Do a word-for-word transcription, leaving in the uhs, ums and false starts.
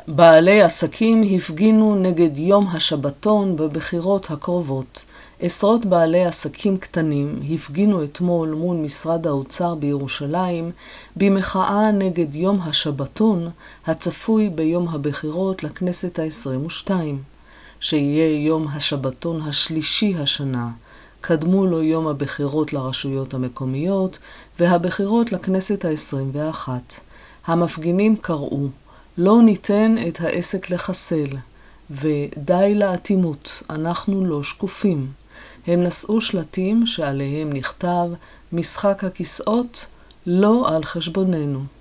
בעלי עסקים הפגינו נגד יום השבתון בבחירות הקרובות. עשרות בעלי עסקים קטנים הפגינו אתמול מול משרד האוצר בירושלים במחאה נגד יום השבתון הצפוי ביום הבחירות לכנסת ה-עשרים ושתיים, שיהיה יום השבתון השלישי השנה. קדמו לו יום הבחירות לרשויות המקומיות והבחירות לכנסת ה-עשרים ואחת. המפגינים קראו, לא ניתן את העסק לחסל, ודי לאטימות, אנחנו לא שקופים. הם נשאו שלטים שעליהם נכתב, משחק הכיסאות לא על חשבוננו.